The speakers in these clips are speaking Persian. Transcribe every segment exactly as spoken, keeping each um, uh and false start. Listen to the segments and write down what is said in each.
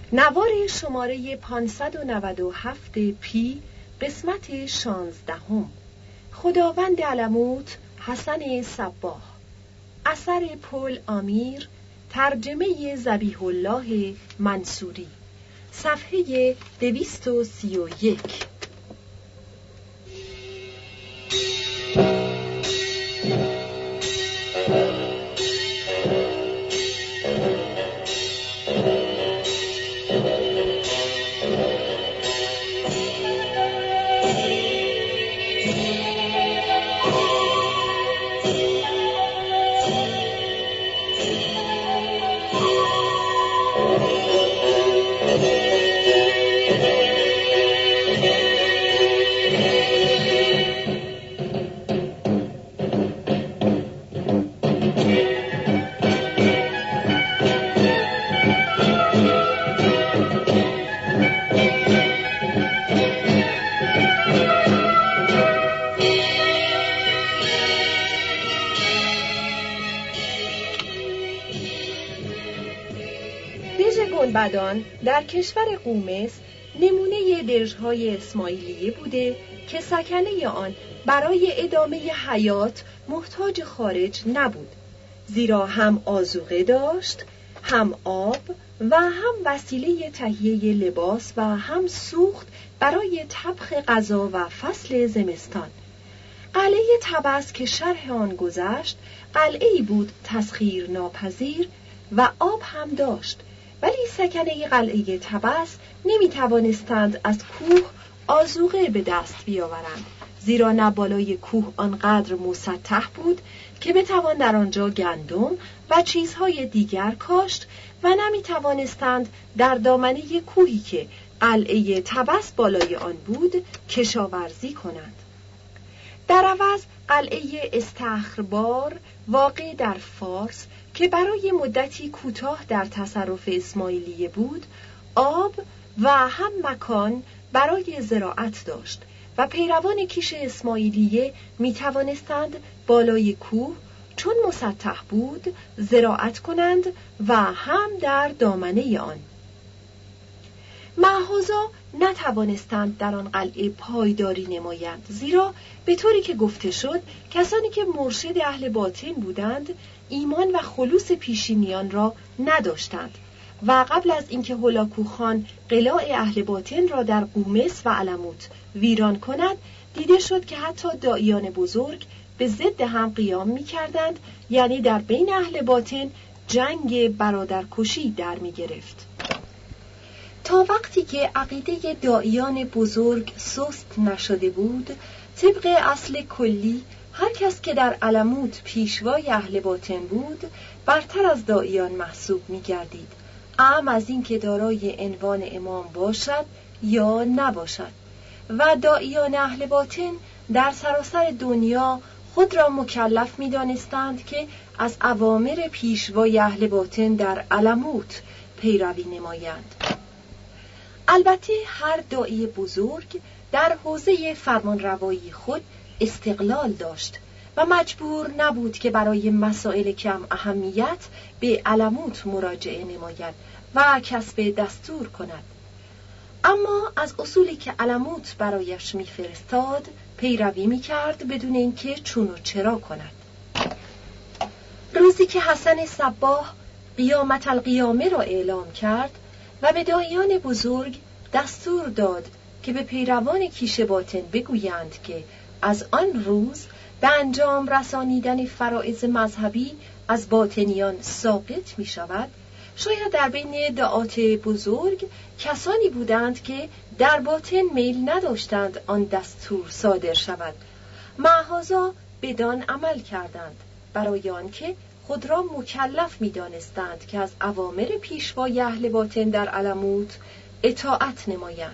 نوار شماره پانصد و نود و هفت پی قسمت شانزدهم. خداوند علموت حسن صباح. اثر پل آمیر. ترجمه ذبیح الله منصوری. صفحه دویست و سی و یک. گنبدان در کشور قومس نمونه دژهای اسماعیلیه بوده که سکنه آن برای ادامه حیات محتاج خارج نبود، زیرا هم آذوقه داشت، هم آب و هم وسیله تهیه لباس و هم سوخت برای طبخ غذا و فصل زمستان. قلعه طبس که شرح آن گذشت قلعه‌ای بود تسخیر ناپذیر و آب هم داشت، ولی سکنه قلعه طبس نمی توانستند از کوه آذوقه به دست بیاورند، زیرا نه بالای کوه آنقدر مسطح بود که بتوان در آنجا گندم و چیزهای دیگر کاشت و نمی توانستند در دامنه کوهی که قلعه طبس بالای آن بود کشاورزی کنند. در عوض قلعه استخربار واقع در فارس که برای مدتی کوتاه در تصرف اسماعیلیه بود، آب و هم مکان برای زراعت داشت و پیروان کیش اسماعیلیه می توانستند بالای کوه چون مسطح بود زراعت کنند و هم در دامنه آن. معهازا نتوانستند در آن قلعه پایداری نمایند، زیرا به طوری که گفته شد کسانی که مرشد اهل باطن بودند ایمان و خلوص پیشینیان را نداشتند و قبل از اینکه هولاکو خان قلاع اهل باطن را در قومس و علموت ویران کند، دیده شد که حتی داعیان بزرگ به ضد هم قیام می کردند، یعنی در بین اهل باطن جنگ برادرکشی در می گرفت. تا وقتی که عقیده داعیان بزرگ سست نشده بود، طبق اصل کلی هر کس که در علموت پیشوای اهل باطن بود برتر از داعیان محسوب می گردید، اعم از این که دارای عنوان امام باشد یا نباشد، و داعیان اهل باطن در سراسر دنیا خود را مکلف می دانستند که از اوامر پیشوای اهل باطن در علموت پیروی نمایند. البته هر داعی بزرگ در حوزه فرمانروایی خود استقلال داشت و مجبور نبود که برای مسائل کم اهمیت به علموت مراجعه نماید و کسب دستور کند، اما از اصولی که علموت برایش می‌فرستاد پیروی می‌کرد بدون اینکه چون و چرا کند. روزی که حسن صباح قیامت القیامه را اعلام کرد و به داعیان بزرگ دستور داد که به پیروان کیش باطن بگویند که از آن روز به انجام رسانیدن فرائض مذهبی از باطنیان ساقط می شود، شاید در بین دعات بزرگ کسانی بودند که در باطن میل نداشتند آن دستور صادر شود، معهازا بدان عمل کردند، برای آنکه خود را مکلف می دانستند که از اوامر پیشوای اهل باطن در علموت اطاعت نمایند.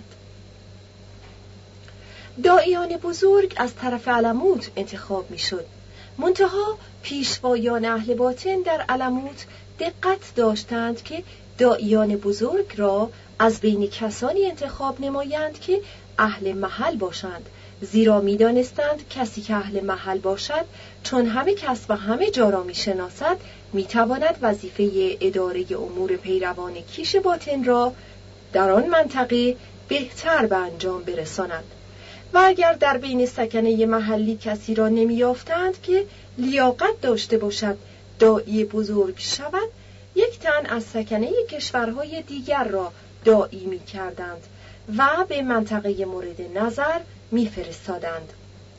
داعیان بزرگ از طرف علموت انتخاب می شد، منتها پیشوایان اهل باطن در علموت دقت داشتند که داعیان بزرگ را از بین کسانی انتخاب نمایند که اهل محل باشند، زیرا می دانستند کسی که اهل محل باشد چون همه کس و همه جا را می شناسد می تواند وظیفه اداره امور پیروان کیش باطن را در آن منطقه بهتر به انجام برساند. و اگر در بین سکنه محلی کسی را نمی‌یافتند که لیاقت داشته باشد داعی بزرگ شود، یک تن از سکنه کشورهای دیگر را داعی می‌کردند و به منطقه مورد نظر می‌فرستادند.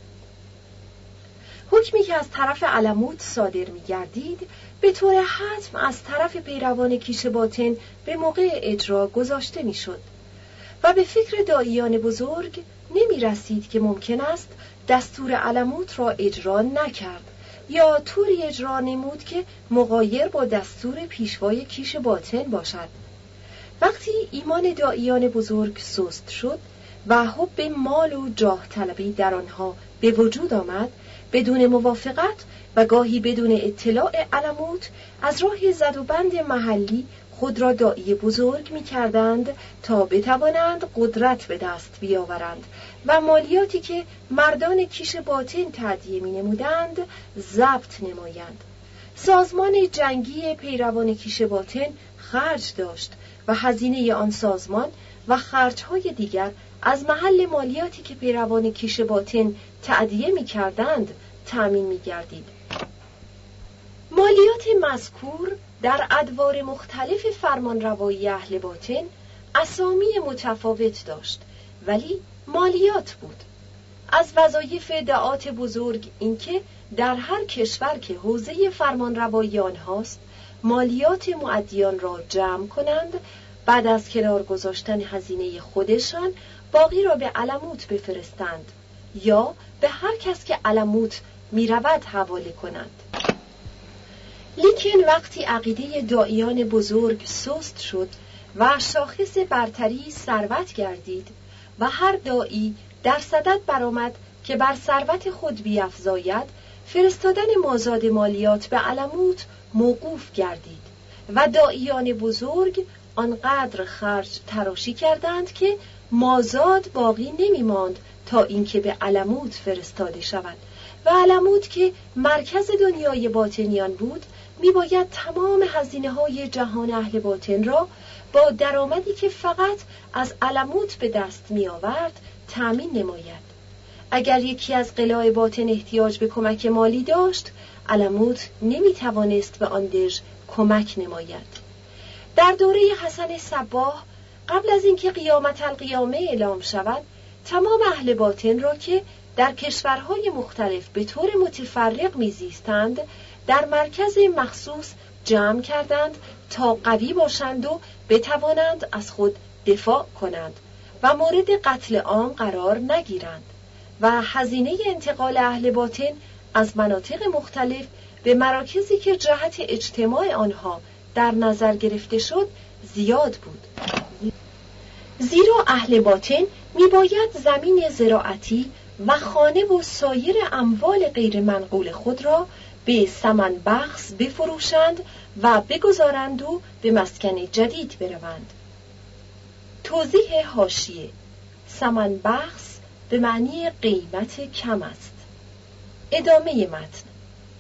حکمی که از طرف علموت صادر می‌گردید به طور حتم از طرف پیروان کیش باطن به موقع اجرا گذاشته می‌شد و به فکر داعیان بزرگ نمی رسید که ممکن است دستور علموت را اجرا نکرد یا طوری اجرا نمود که مغایر با دستور پیشوای کیش باطن باشد. وقتی ایمان داعیان بزرگ سست شد و حب مال و جاه طلبی در آنها به وجود آمد، بدون موافقت و گاهی بدون اطلاع علموت از راه زد و بند محلی خود را داعی بزرگ می کردند تا بتوانند قدرت به دست بیاورند و مالیاتی که مردان کیش باطن تأدیه می نمودند ضبط نمایند. سازمان جنگی پیروان کیش باطن خرج داشت و هزینه آن سازمان و خرجهای دیگر از محل مالیاتی که پیروان کیش باطن تأدیه می کردند تأمین می گردید. مالیات مذکور در ادوار مختلف فرمانروایی اهل باطن اسامی متفاوت داشت، ولی مالیات بود. از وظایف دعات بزرگ اینکه در هر کشور که حوزه فرمانروایی آنهاست مالیات مؤدیان را جمع کنند، بعد از کنار گذاشتن هزینه خودشان باقی را به علموت بفرستند یا به هر کس که علموت می رود حواله کنند. لیکن وقتی عقیده داعیان بزرگ سست شد و شاخص برتری ثروت گردید و هر داعی در صدد برآمد که بر ثروت خود بیفزاید، فرستادن مازاد مالیات به علموت موقوف گردید و داعیان بزرگ آنقدر خرج تراشی کردند که مازاد باقی نمی ماند تا اینکه به علموت فرستاده شود و علموت که مرکز دنیای باطنیان بود می باید تمام هزینه های جهان اهل باطن را با درآمدی که فقط از علموت به دست می آورد تأمین نماید. اگر یکی از قلاع باطن احتیاج به کمک مالی داشت، علموت نمی توانست به آن دژ کمک نماید. در دوره حسن صباح قبل از اینکه قیامت القیامه اعلام شود، تمام اهل باطن را که در کشورهای مختلف به طور متفرق میزیستند در مرکز مخصوص جمع کردند تا قوی باشند و بتوانند از خود دفاع کنند و مورد قتل عام قرار نگیرند و هزینه انتقال اهل باطن از مناطق مختلف به مراکزی که جهت اجتماع آنها در نظر گرفته شد زیاد بود. زیرا اهل باطن میباید زمین زراعتی و خانه و سایر اموال غیر منقول خود را به ثمن بخس بفروشند و بگذارند و به مسکن جدید بروند. توضیح حاشیه: ثمن بخس به معنی قیمت کم است. ادامه متن.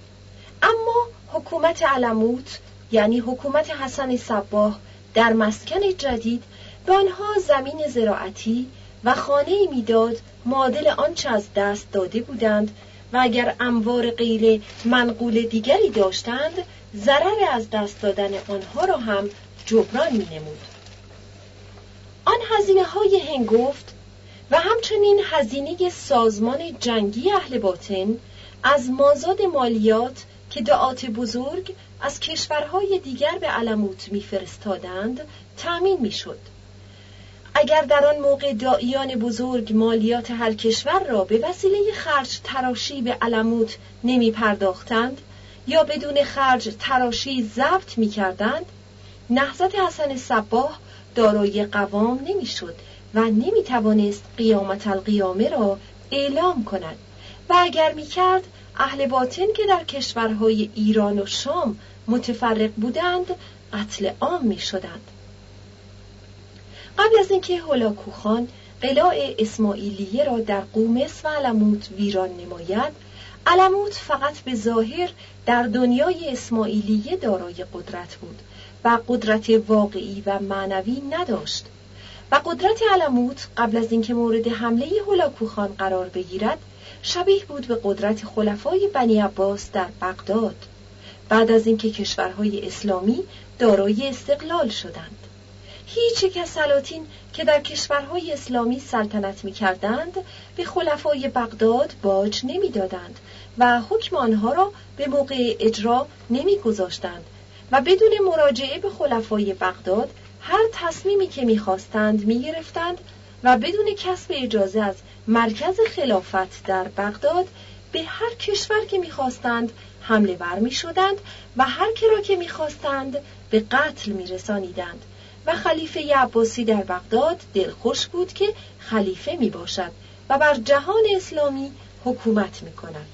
اما حکومت علموت یعنی حکومت حسن صباح در مسکن جدید به آنها زمین زراعتی و خانه‌ای میداد معادل آنچه از دست داده بودند و اگر اموار غیر منقول دیگری داشتند ضرر از دست دادن آنها را هم جبران می‌نمود. آن هزینه‌های هنگفت و همچنین هزینه سازمان جنگی اهل باطن از مازاد مالیات که دعات بزرگ از کشورهای دیگر به علموت می‌فرستادند تأمین می‌شد. اگر در آن موقع داعیان بزرگ مالیات هر کشور را به وسیله خرج تراشی به علموت نمی پرداختند یا بدون خرج تراشی ضبط می کردند، نهضت حسن صباح دارای قوام نمی شد و نمی توانست قیامت القیامه را اعلام کند و اگر می کرد اهل باطن که در کشورهای ایران و شام متفرق بودند قتل عام می شدند. قبل از اینکه هولاکو خان قلاع اسماعیلیه را در قومس و علموت ویران نماید، علموت فقط به ظاهر در دنیای اسماعیلیه دارای قدرت بود و قدرت واقعی و معنوی نداشت و قدرت علموت قبل از اینکه مورد حمله هولاکوخان قرار بگیرد شبیه بود به قدرت خلفای بنی عباس در بغداد بعد از اینکه کشورهای اسلامی دارای استقلال شدند. هیچ یک از سلاطین که در کشورهای اسلامی سلطنت می‌کردند به خلفای بغداد باج نمی‌دادند و حکم آنها را به موقع اجرا نمی‌گذاشتند و بدون مراجعه به خلفای بغداد هر تصمیمی که می‌خواستند می‌گرفتند و بدون کسب اجازه از مرکز خلافت در بغداد به هر کشور که می‌خواستند حمله ور می‌شدند و هر که را که می‌خواستند به قتل می‌رسانیدند و خلیفه عباسی در بغداد دلخوش بود که خلیفه میباشد و بر جهان اسلامی حکومت میکند.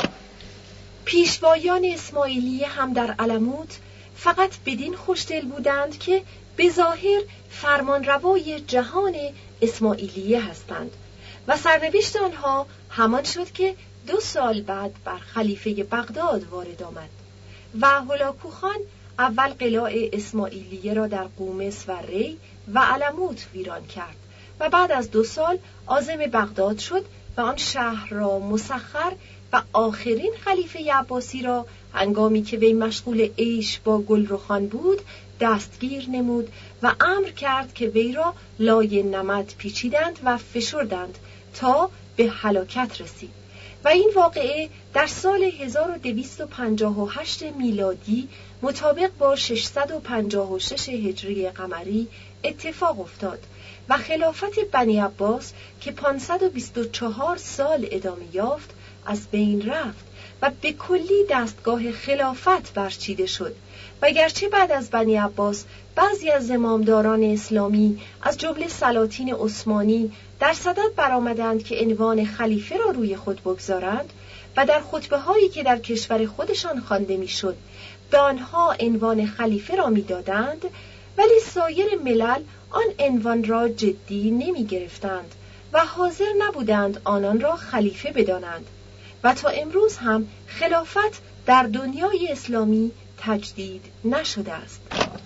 پیشوایان اسماعیلیه هم در علموت فقط بدین خوشدل بودند که به ظاهر فرمانروای جهان اسماعیلیه هستند و سرنوشت آنها همان شد که دو سال بعد بر خلیفه بغداد وارد آمد و هولاکوخان اول قلاع اسماعیلیه را در قومس و ری و علموت ویران کرد و بعد از دو سال عازم بغداد شد و آن شهر را مسخر و آخرین خلیفه عباسی را هنگامی که وی مشغول عیش با گلرخان بود دستگیر نمود و امر کرد که وی را لای نمد پیچیدند و فشردند تا به هلاکت رسید. و این واقعه در سال هزار و دویست و پنجاه و هشت میلادی مطابق با ششصد و پنجاه و شش هجری قمری اتفاق افتاد و خلافت بنی عباس که پانصد و بیست و چهار سال ادامه یافت از بین رفت و به کلی دستگاه خلافت برچیده شد و گرچه بعد از بنی عباس بعضی از زمامداران اسلامی از جمله سلاطین عثمانی در صدد برآمدند که عنوان خلیفه را روی خود بگذارند و در خطبه هایی که در کشور خودشان خوانده میشد به آنها عنوان خلیفه را میدادند، ولی سایر ملل آن عنوان را جدی نمی گرفتند و حاضر نبودند آنان را خلیفه بدانند و تا امروز هم خلافت در دنیای اسلامی تجدید نشده است.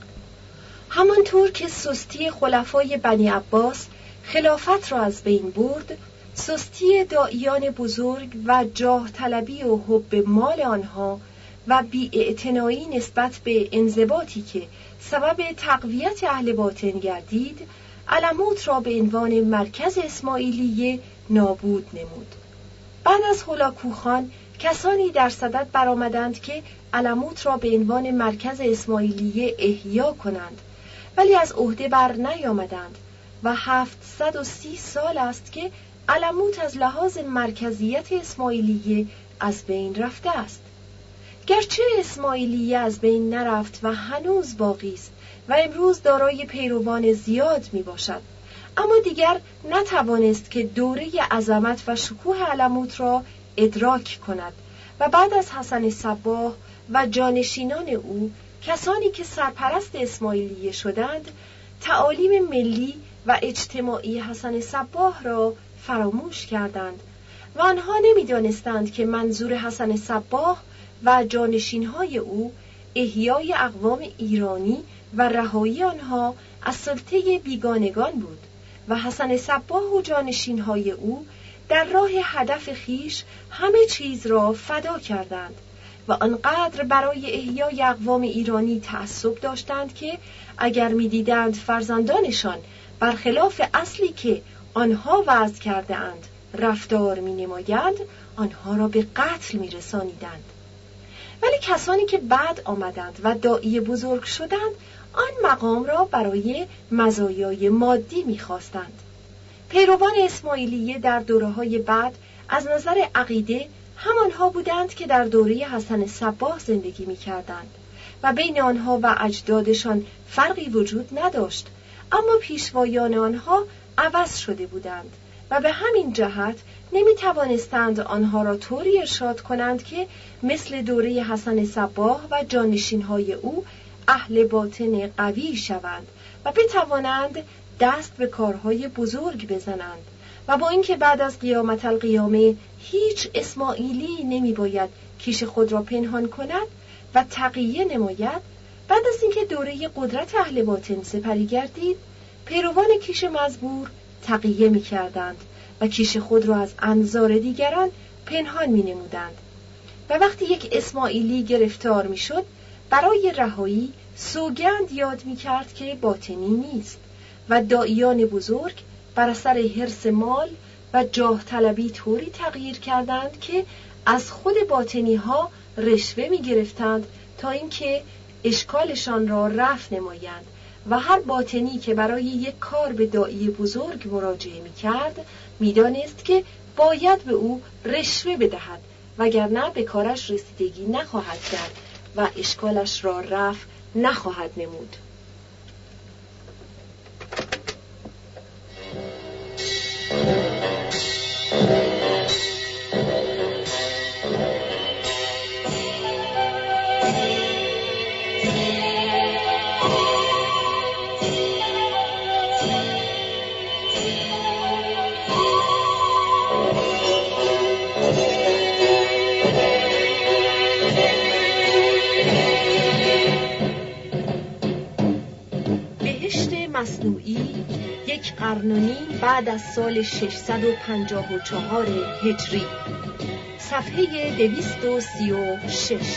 همانطور که سستی خلفای بنی عباس خلافت را از بین برد، سستی داعیان بزرگ و جاه طلبی و حب مال آنها و بی‌اعتنایی نسبت به انضباطی که سبب تقویت اهل باطن گردید، علموت را به عنوان مرکز اسماعیلیه نابود نمود. بعد از هولاکوخان کسانی در صدد برآمدند که علموت را به عنوان مرکز اسماعیلیه احیا کنند، ولی از عهده بر نیامدند و هفتصد و سی سال است که علموت از لحاظ مرکزیت اسماعیلیه از بین رفته است. گرچه اسماعیلیه از بین نرفت و هنوز باقی است و امروز دارای پیروان زیاد می باشد، اما دیگر نتوانست که دوره عظمت و شکوه علموت را ادراک کند و بعد از حسن صباح و جانشینان او، کسانی که سرپرست اسماعیلیه شدند، تعالیم ملی و اجتماعی حسن صباح را فراموش کردند و آنها نمی‌دانستند که منظور حسن صباح و جانشینهای او احیای اقوام ایرانی و رهایی آنها از سلطه بیگانگان بود و حسن صباح و جانشینهای او در راه هدف خیش همه چیز را فدا کردند و آنقدر برای احیای اقوام ایرانی تعصب داشتند که اگر می‌دیدند فرزندانشان برخلاف اصلی که آنها وضع کرده اند رفتار می‌نمایند، آنها را به قتل می‌رسانیدند. ولی کسانی که بعد آمدند و داعی بزرگ شدند، آن مقام را برای مزایای مادی می‌خواستند. پیروان اسماعیلیه در دوره‌های بعد از نظر عقیده همانها بودند که در دوره حسن صباح زندگی می‌کردند و بین آنها و اجدادشان فرقی وجود نداشت، اما پیشوایان آنها عوض شده بودند و به همین جهت نمی‌توانستند آنها را طوری ارشاد کنند که مثل دوره حسن صباح و جانشین‌های او اهل باطن قوی شوند و بتوانند دست به کارهای بزرگ بزنند و با اینکه بعد از قیامت القیامه هیچ اسماعیلی نمی باید کیش خود را پنهان کند و تقیه نماید، بعد از اینکه دوره قدرت اهل باطن سپری گردید، پیروان کیش مزبور تقیه می کردند و کیش خود را از انظار دیگران پنهان می نمودند و وقتی یک اسماعیلی گرفتار می شد برای رهایی سوگند یاد می کرد که باطنی نیست و داعیان بزرگ بر اثر حرص مال و جاه طلبی طوری تغییر کردند که از خود باطنی ها رشوه می گرفتند تا اینکه اشکالشان را رفع نمایند و هر باطنی که برای یک کار به داعی بزرگ مراجعه می کرد می دانست که باید به او رشوه بدهد وگرنه به کارش رسیدگی نخواهد کرد و اشکالش را رفع نخواهد نمود. مصنوعی یک قرن و نیم بعد از سال ششصد و پنجاه و چهار هجری، صفحه دویست و سی و شش.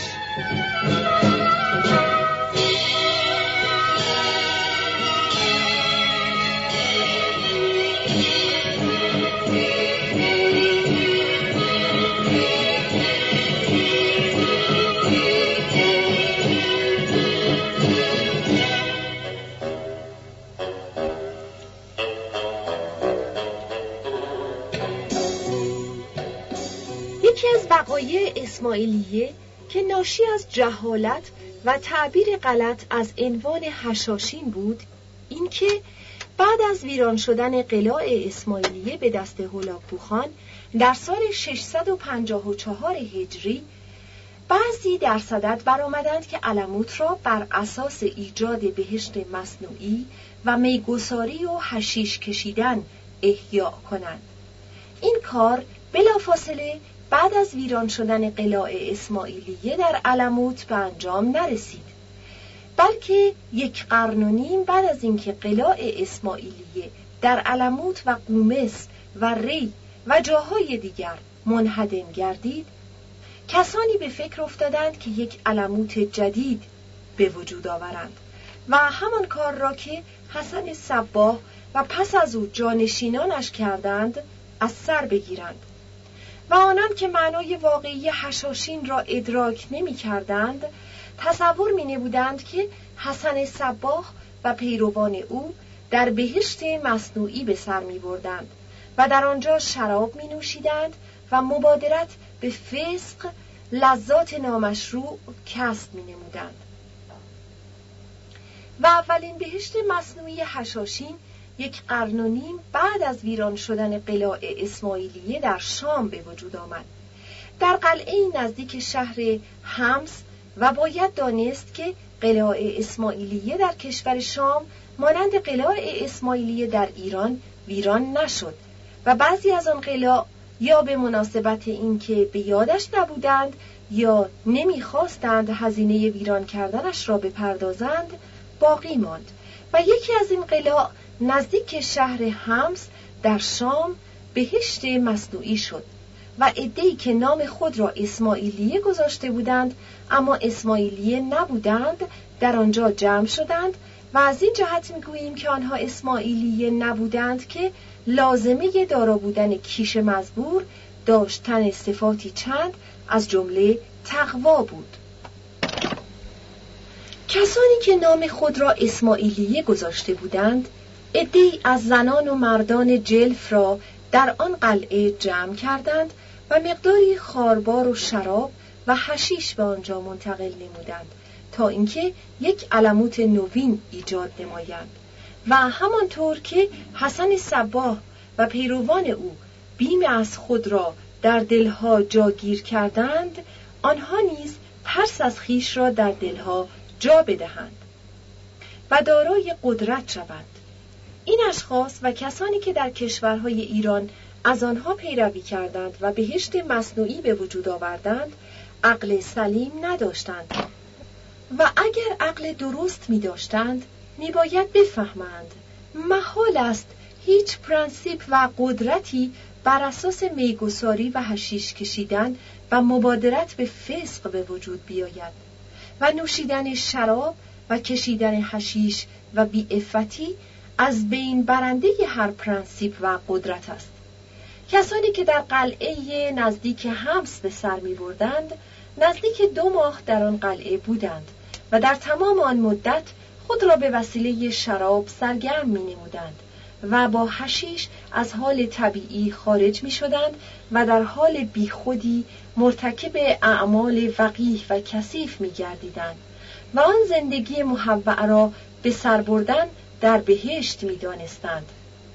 وقایع اسماعیلیه که ناشی از جهالت و تعبیر غلط از عنوان حشاشین بود این که بعد از ویران شدن قلاع اسماعیلیه به دست هولاکو خان در سال ششصد و پنجاه و چهار هجری بعضی در صدد برآمدند که علموت را بر اساس ایجاد بهشت مصنوعی و میگساری و حشیش کشیدن احیا کنند. این کار بلافاصله بعد از ویران شدن قلاع اسماعیلیه در علموت به انجام نرسید، بلکه یک قرن و نیم بعد از اینکه قلاع اسماعیلیه در علموت و قومس و ری و جاهای دیگر منهدم گردید، کسانی به فکر افتادند که یک علموت جدید به وجود آورند و همان کار را که حسن صباح و پس از او جانشینانش کردند از سر بگیرند و آنان که معنای واقعی حشاشین را ادراک نمی کردند تصور می نمودند که حسن صباح و پیروان او در بهشت مصنوعی به سر می بردند و در آنجا شراب می نوشیدند و مبادرت به فسق، لذات نامشروع کسب می نمودند. و اولین بهشت مصنوعی حشاشین یک قرن و نیم بعد از ویران شدن قلاع اسماعیلیه در شام به وجود آمد، در قلعه نزدیک شهر حمص، و باید دانست که قلاع اسماعیلیه در کشور شام مانند قلاع اسماعیلیه در ایران ویران نشد و بعضی از آن قلاع یا به مناسبت اینکه به یادش نبودند یا نمیخواستند هزینه ویران کردنش را بپردازند باقی ماند و یکی از این قلاع نزدیک شهر حمص در شام بهشت مصنوعی شد و عده‌ای که نام خود را اسماعیلیه گذاشته بودند اما اسماعیلیه نبودند در آنجا جمع شدند و از این جهت میگوییم که آنها اسماعیلیه نبودند که لازمه دارا بودن کیش مزبور داشتن صفاتی چند از جمله تقوا بود. کسانی که نام خود را اسماعیلیه گذاشته بودند عده‌ای از زنان و مردان جلف را در آن قلعه جمع کردند و مقداری خاربار و شراب و حشیش به آنجا منتقل نمودند تا اینکه یک علموت نوین ایجاد نمایند و همانطور که حسن صباح و پیروان او بیم از خود را در دلها جاگیر کردند آنها نیز ترس از خیش را در دلها جا بدهند و دارای قدرت شوند. این اشخاص و کسانی که در کشورهای ایران از آنها پیروی کردند و بهشت مصنوعی به وجود آوردند عقل سلیم نداشتند و اگر عقل درست می داشتند می باید بفهمند محال است هیچ پرنسیپ و قدرتی بر اساس میگساری و حشیش کشیدن و مبادرت به فسق به وجود بیاید و نوشیدن شراب و کشیدن حشیش و بی‌عفتی از بین برنده هر پرنسیپ و قدرت است. کسانی که در قلعه نزدیک حمص به سر می بردند نزدیک دو ماه در آن قلعه بودند و در تمام آن مدت خود را به وسیله شراب سرگرم می نمودند و با حشیش از حال طبیعی خارج می شدند و در حال بیخودی مرتکب اعمال وقیح و کثیف می گردیدند و آن زندگی محوع را به سر بردن در بهشت می دانستند.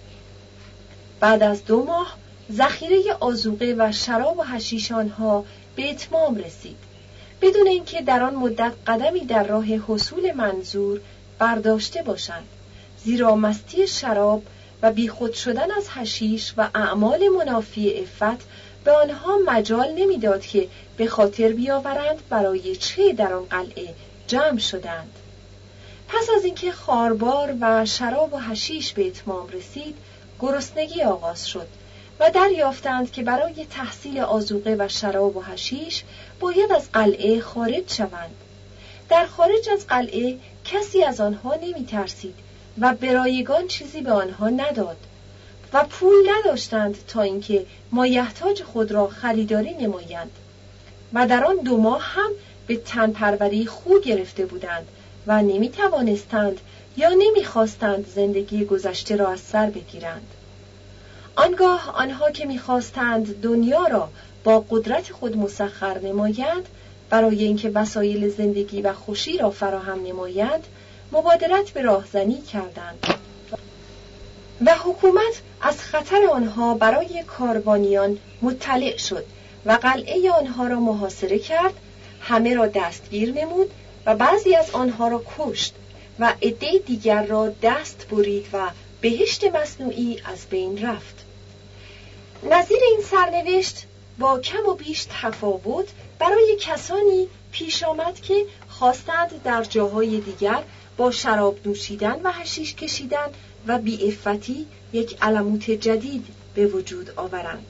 بعد از دو ماه ذخیره آذوقه و شراب و حشیش آنها به اتمام رسید بدون اینکه در آن مدت قدمی در راه حصول منظور برداشته باشند، زیرا مستی شراب و بیخود شدن از حشیش و اعمال منافی عفت به آنها مجال نمیداد که به خاطر بیاورند برای چه در آن قلعه جمع شدند. پس از اینکه خاربار و شراب و حشیش به اتمام رسید، گرسنگی آغاز شد و دریافتند که برای تحصیل آذوقه و شراب و حشیش باید از قلعه خارج شوند. در خارج از قلعه کسی از آنها نمی ترسید و برایگان چیزی به آنها نداد و پول نداشتند تا اینکه مایحتاج خود را خریداری نمایند و در آن دو ماه هم به تن پروری خو گرفته بودند و نمی توانستند یا نمی خواستند زندگی گذشته را از سر بگیرند. آنگاه آنها که می خواستند دنیا را با قدرت خود مسخر نمایند برای اینکه وسایل زندگی و خوشی را فراهم نمایند، مبادرت به راهزنی کردند و حکومت از خطر آنها برای کاروانیان مطلع شد و قلعه آنها را محاصره کرد، همه را دستگیر نمود و بعضی از آنها را کشت و عده دیگر را دست برید و بهشت مصنوعی از بین رفت. نظیر این سرنوشت با کم و بیش تفاوت برای کسانی پیش آمد که خواستند در جاهای دیگر با شراب نوشیدن و حشیش کشیدن و بی‌عفتی یک علموت جدید به وجود آورند.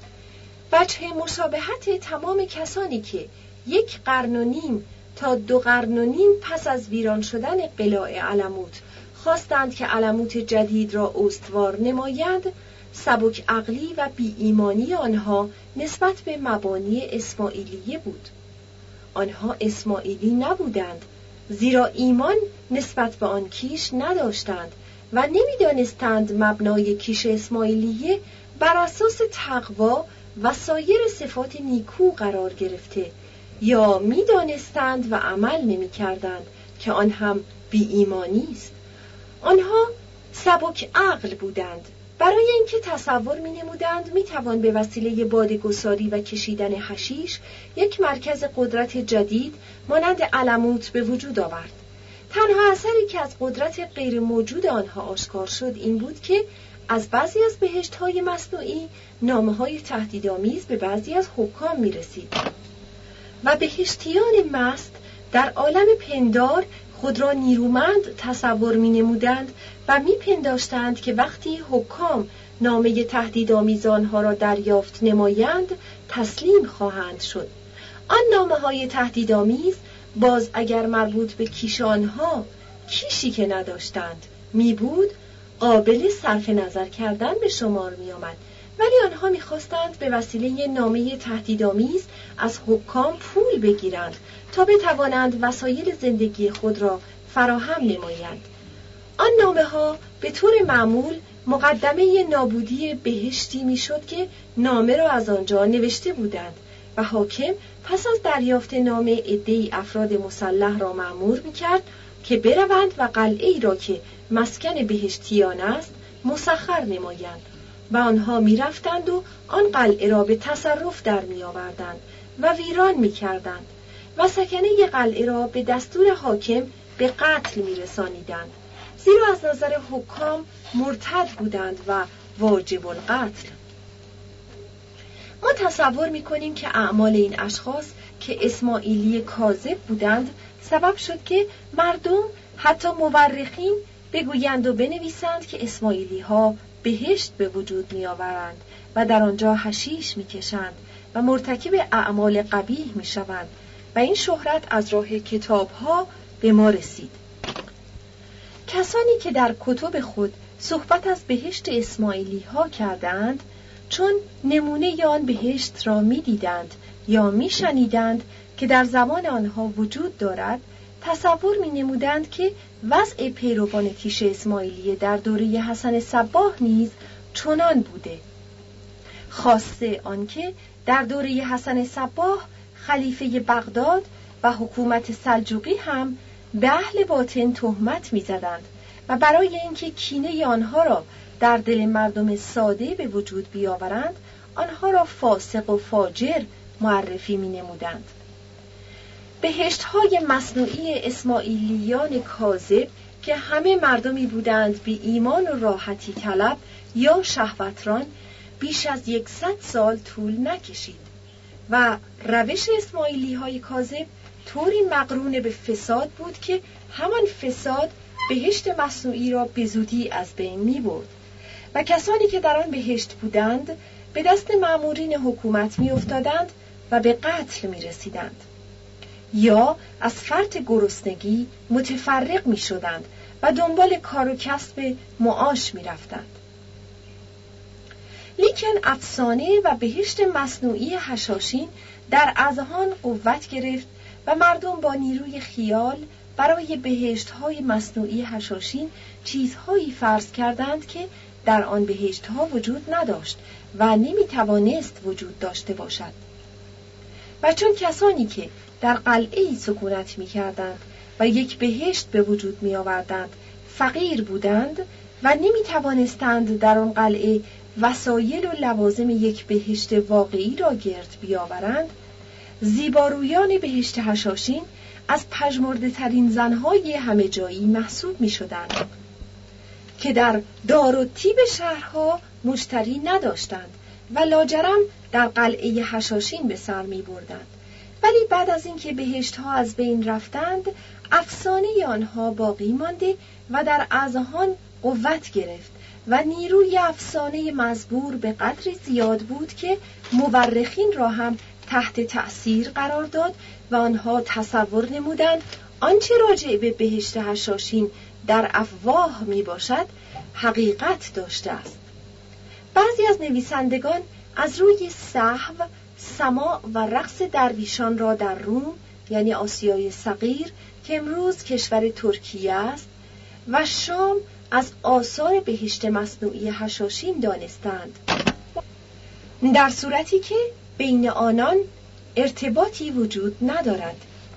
وجه مشابهت تمام کسانی که یک قرن و نیم تا دو قرن و نیم پس از ویران شدن قلاع علموت خواستند که علموت جدید را استوار نمایند، سبک عقلی و بی ایمانی آنها نسبت به مبانی اسماعیلیه بود. آنها اسماعیلی نبودند، زیرا ایمان نسبت به آن کیش نداشتند و نمیدانستند مبنای کیش اسماعیلیه بر اساس تقوا و سایر صفات نیکو قرار گرفته، یا میدانستند و عمل نمی کردند که آن هم بی ایمانی است. آنها سبک عقل بودند، برای اینکه تصور می نمودند می توان به وسیله باده‌گساری و کشیدن حشیش یک مرکز قدرت جدید مانند علموت به وجود آورد. تنها اثری که از قدرت غیر موجود آنها آشکار شد این بود که از بعضی از بهشت‌های مصنوعی نامه‌های تهدیدآمیز به بعضی از حکام می رسید و بهشتیان مست در عالم پندار خود را نیرومند تصور می نمودند و می پنداشتند که وقتی حکام نامه تهدیدآمیز آنها را دریافت نمایند تسلیم خواهند شد. آن نامه های تهدیدآمیز باز اگر مربوط به کیش آنها، کیشی که نداشتند، می بود قابل صرف نظر کردن به شمار می آمد، ولی آنها می خواستند به وسیله نامه تهدیدآمیز از حکام پول بگیرند تا بتوانند وسایل زندگی خود را فراهم نمایند. آن نامه ها به طور معمول مقدمه نابودی بهشتی می شد که نامه را از آنجا نوشته بودند و حاکم پس از دریافت نامه عده‌ای افراد مسلح را مأمور می کرد که بروند و قلعه‌ای را که مسکن بهشتیان است مسخر نمایند و آنها می رفتند و آن قلعه را به تصرف در می آوردند و ویران می کردند و سکنه قلعه را به دستور حاکم به قتل می رسانیدند، زیرا از نظر حکام مرتد بودند و واجب القتل. ما تصور می کنیم که اعمال این اشخاص که اسماعیلی کاذب بودند سبب شد که مردم حتی مورخین بگویند و بنویسند که اسماعیلی ها بهشت به وجود می آورند و در آنجا حشیش می کشند و مرتکب اعمال قبیح می شوند و این شهرت از راه کتاب ها به ما رسید. کسانی که در کتب خود صحبت از بهشت اسماعیلی ها کردند، چون نمونه آن بهشت را می دیدند یا می شنیدند که در زمان آنها وجود دارد، تصور می نمودند که وضع پیروان کیش اسماعیلیه در دوره حسن صباح نیز چنان بوده. خاصه آنکه در دوره حسن صباح خلیفه بغداد و حکومت سلجوقی هم به اهل باطن تهمت می زدند و برای اینکه کینه آنها را در دل مردم ساده به وجود بیاورند، آنها را فاسق و فاجر معرفی می نمودند. بهشت‌های مصنوعی اسماعیلیان کاذب که همه مردمی بودند بی ایمان و راحتی طلب یا شهوتران، بیش از یکصد سال طول نکشید و روش اسماعیلی‌های کاذب طوری مقرون به فساد بود که همان فساد بهشت مصنوعی را به زودی از بین می‌برد و کسانی که در آن بهشت بودند به دست مأمورین حکومت می‌افتادند و به قتل می‌رسیدند یا از فرط گرسنگی متفرق می‌شدند و دنبال کار و کسب معاش می‌رفتند. لیکن افسانه و بهشت مصنوعی حشاشین در اذهان قوت گرفت و مردم با نیروی خیال برای بهشت‌های مصنوعی حشاشین چیزهایی فرض کردند که در آن بهشت‌ها وجود نداشت و نمی‌توانست وجود داشته باشد. و چون کسانی که در قلعه‌ای سکونت می‌کردند و یک بهشت به وجود می‌آوردند فقیر بودند و نمی‌توانستند در آن قلعه وسایل و لوازم یک بهشت واقعی را گرد بیاورند، زیبارویان بهشت حشاشین از پژمرده ترین زنهای همه جایی محسوب می شدند که در دار و طیب شهرها مشتری نداشتند و لاجرم در قلعه حشاشین به سر می بردند. ولی بعد از اینکه بهشت‌ها از بین رفتند، افسانه آنها باقی مانده و در اذهان قوت گرفت و نیروی افسانه مزبور به قدری زیاد بود که مورخین را هم تحت تأثیر قرار داد و آنها تصور نمودند آنچه راجع به بهشت حشاشین در افواه می باشد حقیقت داشته است. بعضی از نویسندگان از روی سهو، سماع و رقص درویشان را در روم یعنی آسیای صغیر که امروز کشور ترکیه است و شام از آثار بهشت مصنوعی حشاشین دانستند، در صورتی که بین آنان ارتباطی وجود ندارد.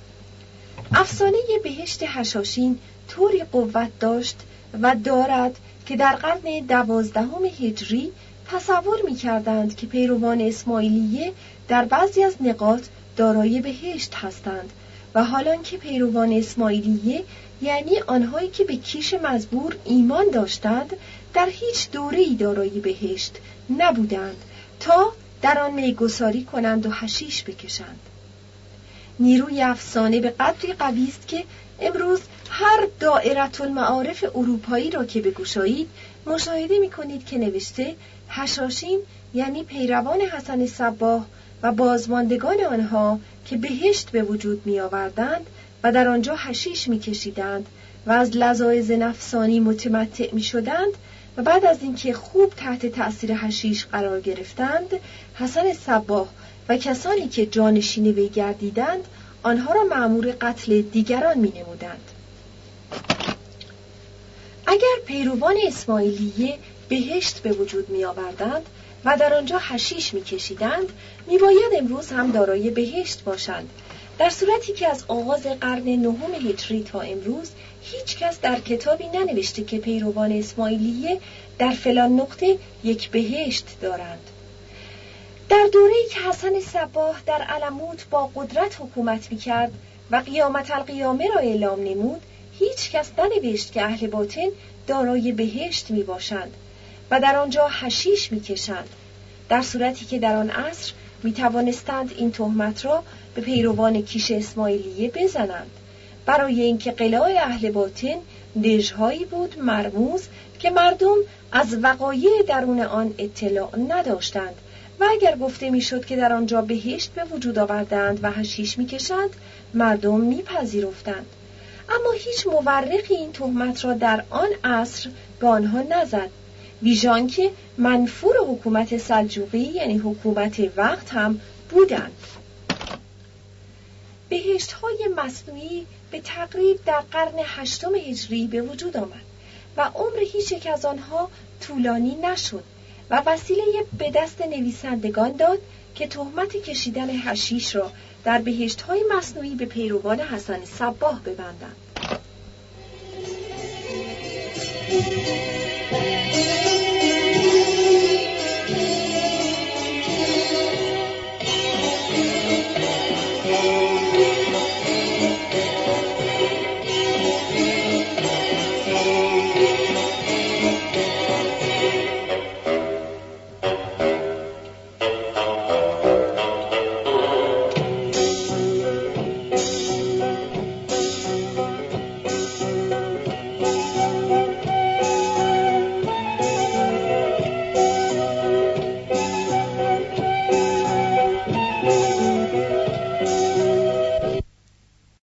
افسانه بهشت حشاشین طوری قوت داشت و دارد که در قرن دوازدهم هجری تصور می کردند که پیروان اسماعیلیه در بعضی از نقاط دارای بهشت هستند و حالان که پیروان اسماعیلیه یعنی آنهایی که به کیش مزبور ایمان داشتند در هیچ دوره‌ای دارای بهشت نبودند تا در آن میگساری کنند و حشیش بکشند. نیروی افسانه به قدری قوی است که امروز هر دائره المعارف اروپایی را که بگشایید مشاهده می‌کنید که نوشته حشاشین یعنی پیروان حسن صباح و بازماندگان آنها که بهشت به وجود می‌آوردند و در آنجا حشیش می‌کشیدند و از لذایذ نفسانی متمتع می‌شدند و بعد از اینکه خوب تحت تأثیر حشیش قرار گرفتند، حسن صباح و کسانی که جانشین وی گردیدند آنها را مأمور قتل دیگران می‌نمودند. اگر پیروان اسماعیلیه بهشت به وجود می‌آوردند و در آنجا حشیش می‌کشیدند، می‌باید امروز هم دارای بهشت باشند، در صورتی که از آغاز قرن نهم هجری تا امروز هیچ کس در کتابی ننوشته که پیروان اسماعیلیه در فلان نقطه یک بهشت دارند. در دوره‌ای که حسن صباح در علموت با قدرت حکومت می‌کرد و قیامت القیامه را اعلام نمود، هیچ کس ننوشت که اهل باطن دارای بهشت میباشند و در آنجا حشیش میکشند، در صورتی که در آن عصر میتوانستند این تهمت را به پیروان کیش اسماعیلیه بزنند برای اینکه قلاع اهل باطن دژهایی بود مرموز که مردم از وقایع درون آن اطلاع نداشتند و اگر گفته میشد که در آنجا بهشت به وجود آوردند و حشیش میکشند، مردم میپذیرفتند. اما هیچ مورخی این تهمت را در آن عصر به آنها نزد، ویژان که منفور حکومت سلجوقی یعنی حکومت وقت هم بودند. بهشت‌های مصنوعی به تقریب در قرن هشتم هجری به وجود آمد و عمر هیچ یک از آنها طولانی نشد و وسیله به دست نویسندگان داد که تهمت کشیدن حشیش را در بهشت‌های مصنوعی به پیروان حسن صباح ببندند.